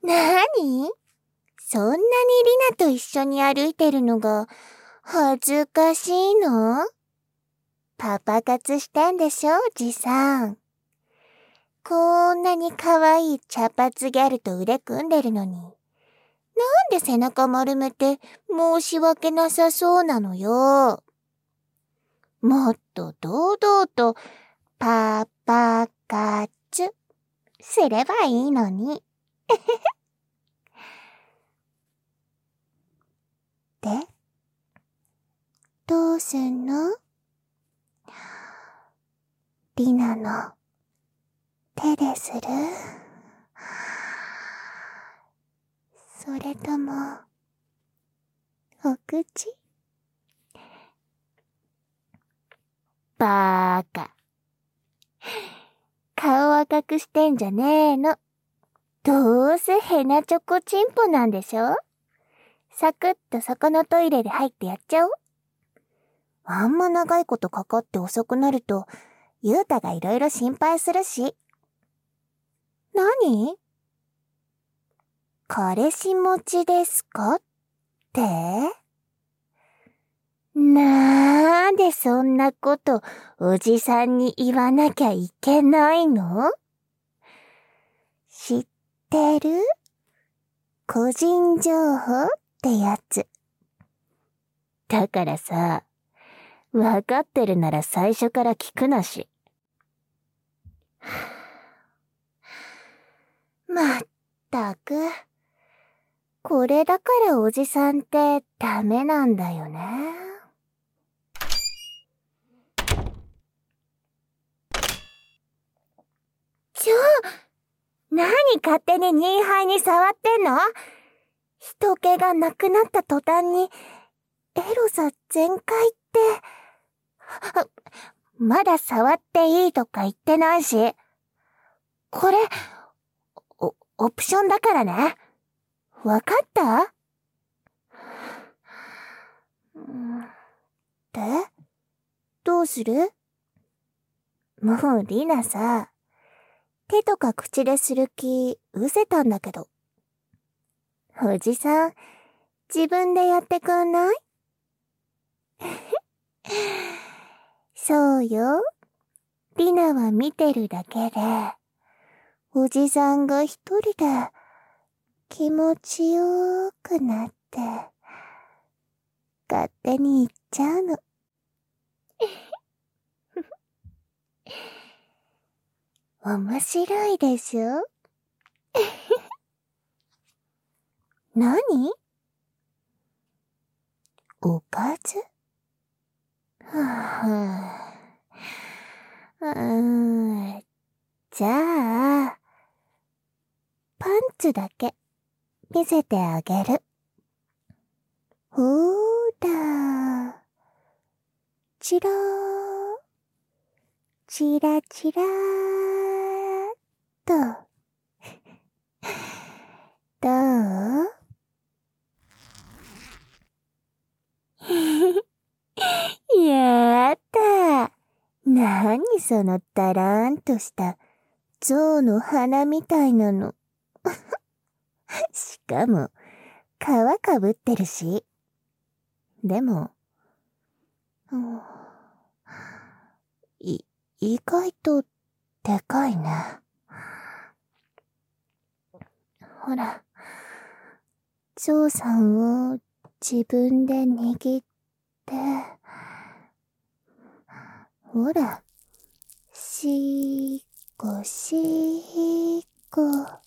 なに？そんなにリナと一緒に歩いてるのが恥ずかしいの？パパ活してんでしょ、おじさん。こんなに可愛い茶髪ギャルと腕組んでるのに。なんで背中丸めて申し訳なさそうなのよ。もっと堂々とパパ活すればいいのに。で、どうすんの？リナの手でする？それとも、お口？バーカ。顔赤くしてんじゃねえの。どうせヘナチョコチンポなんでしょ？サクッとそこのトイレで入ってやっちゃおう。あんま長いことかかって遅くなると、ゆうたがいろいろ心配するし。何？彼氏持ちですかって？なんでそんなことおじさんに言わなきゃいけないの？知ってる？個人情報ってやつ。だからさ、わかってるなら最初から聞くなし。まったく。これだからおじさんってダメなんだよね。何勝手にニーハイに触ってんの？人気がなくなった途端に、エロさ全開って、まだ触っていいとか言ってないし。これ、オプションだからね。わかった？で、どうする？もうリナさ、手とか口でする気失せたんだけど。おじさん、自分でやってくんない？そうよ。リナは見てるだけで、おじさんが一人で気持ちよくなって、勝手に言っちゃうの。面白いでしょ？何？おかず？じゃあ、パンツだけ見せてあげる。ほーら、チラー、チラチラーっと。どう？やったー。何そのダラーンとした象の鼻みたいなの。しかも、皮かぶってるし。でも、意外とでかいね。ほら、象さんを自分で握って、ほら、しっこしっこ、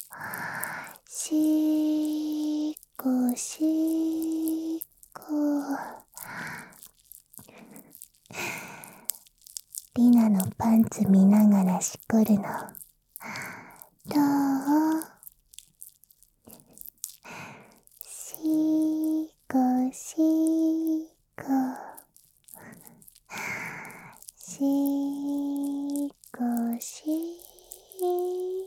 しっこしっこ。リナのパンツ見ながらしこるの。どう？しっこしっこ。しっこしっ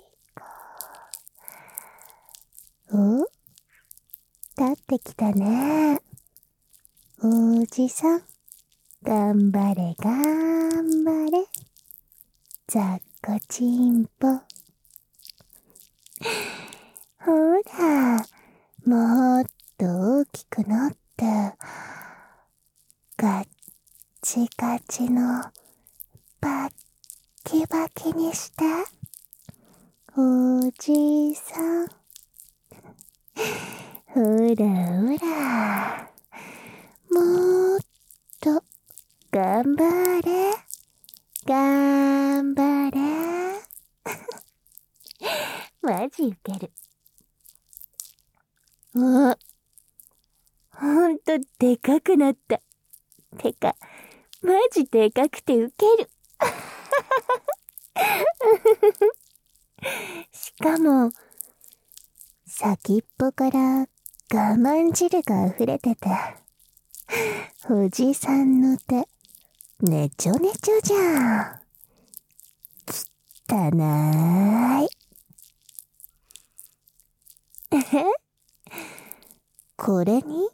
こ。お？立ってきたね。おじさん。頑張れ頑張れ。ざっこちんぽ。ほら。 口のバッキバキにしたおじさん。ほらほら、もっと頑張れ、頑張れ。マジウケる。ほんとでかくなった。てか、マジでかくてウケる。しかも、先っぽから我慢汁が溢れてて、おじさんの手、ねちょねちょじゃん。汚い。これに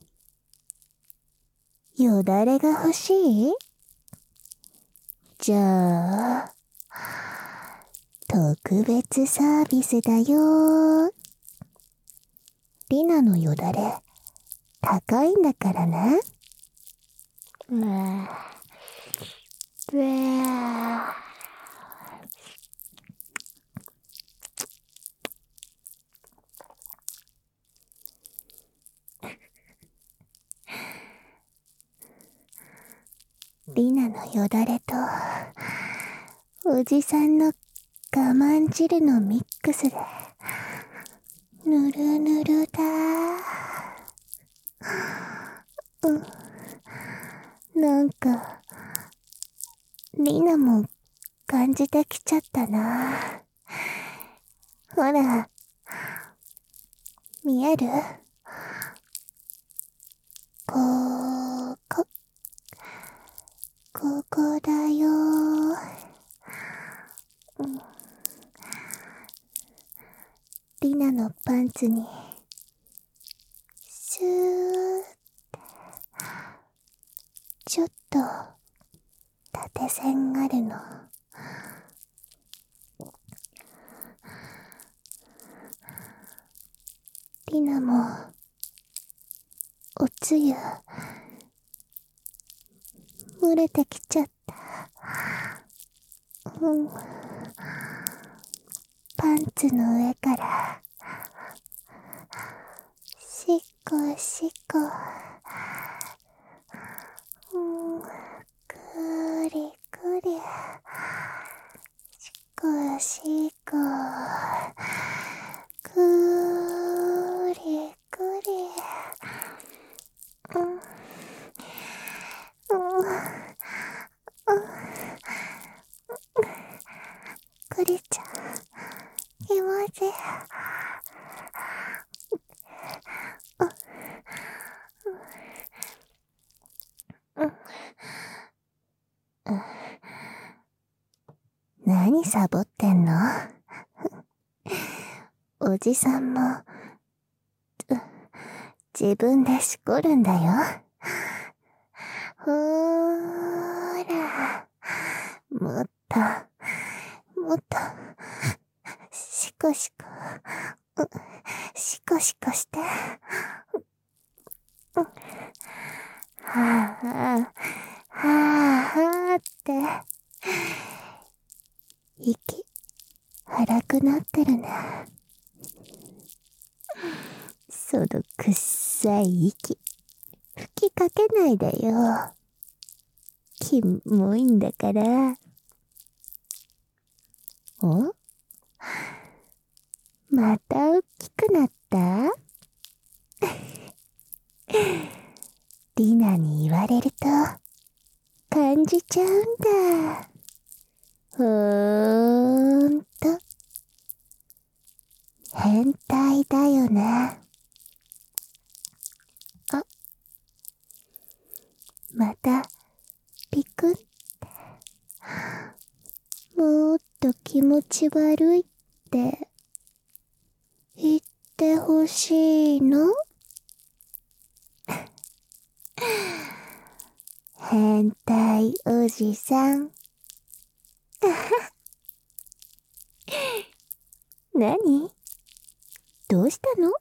よだれが欲しい？じゃあ、特別サービスだよ。リナのよだれ、高いんだからね。リナのよだれと、おじさんの我慢汁のミックスで、ぬるぬるだ。なんか、リナも感じてきちゃったな。ほら、見える？ここだよ。リナのパンツに、スーって、ちょっと、縦線あるの。リナも、おつゆ、漏れてきちゃった。パンツの上から、しっこしっこ。くりくり。しっこしっこ。くりくり。くりちゃん、気持ちいい。何サボってんの？おじさんも、自分でしこるんだよ。ほーら、もっと、しこしこ、しこしこして。はぁ、はぁって、息、荒くなってるね。そのくっさい息、吹きかけないでよ。キモいんだから。お？また大きくなった？リナに言われると、感じちゃうんだ。ほーんと、変態だよね。あ、また、ピクンって。もっと気持ち悪いって言ってほしいの？変態おじさん。何？どうしたの？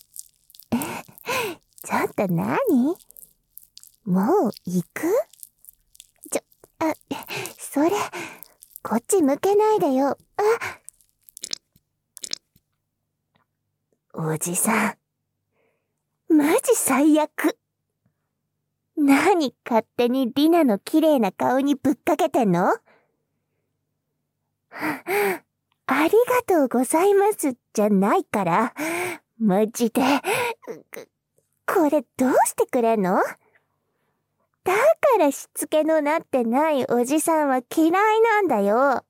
ちょっと何？もう行く？ それ、こっち向けないでよ。おじさん、マジ最悪。何勝手にリナの綺麗な顔にぶっかけてんの？ありがとうございますじゃないから、マジで。これどうしてくれんの？だからしつけのなってないおじさんは嫌いなんだよ。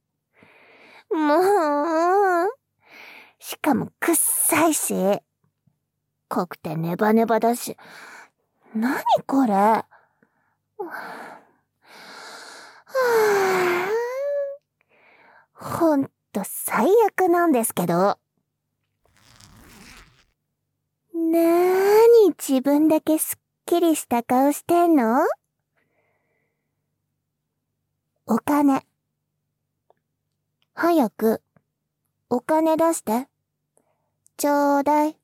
もう。しかもくっさいし。濃くてネバネバだし。なにこれ。ほんと最悪なんですけど。なーに自分だけすっきりした顔してんの？お金。早く、お金出して。ちょうだい。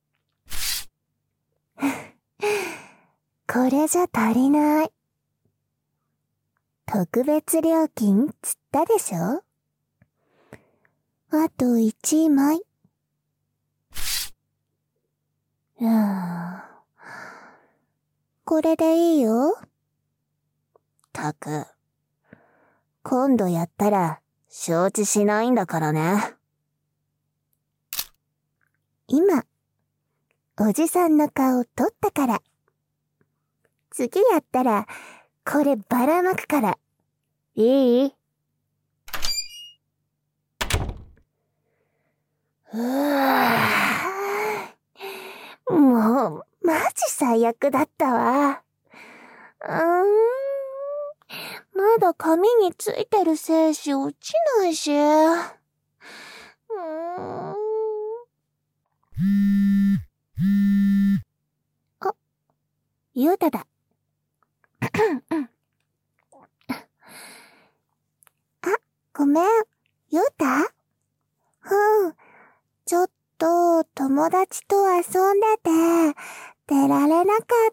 これじゃ足りない。特別料金つったでしょ？あと1枚。これでいいよ。たく、今度やったら承知しないんだからね。今、おじさんの顔撮ったから。次やったら、こればらまくから。いい？もう、マジ最悪だったわ。まだ髪についてる精子落ちないし。あ、ゆうただ。ごめん、ゆうた？ちょっと友達と遊んでて、出られなかった。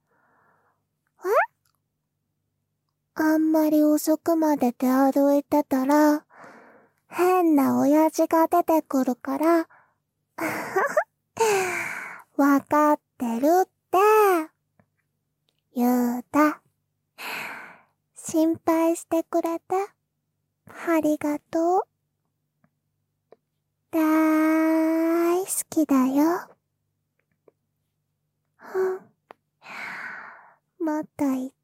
あんまり遅くまで出歩いてたら、変な親父が出てくるから、わかってるって。ゆうた、心配してくれて、ありがとう。だーい好きだよ。もっと言って。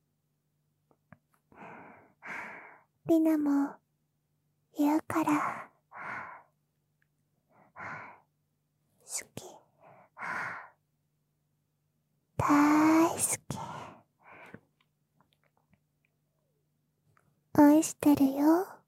リナも言うから。好き。大好き。愛してるよ。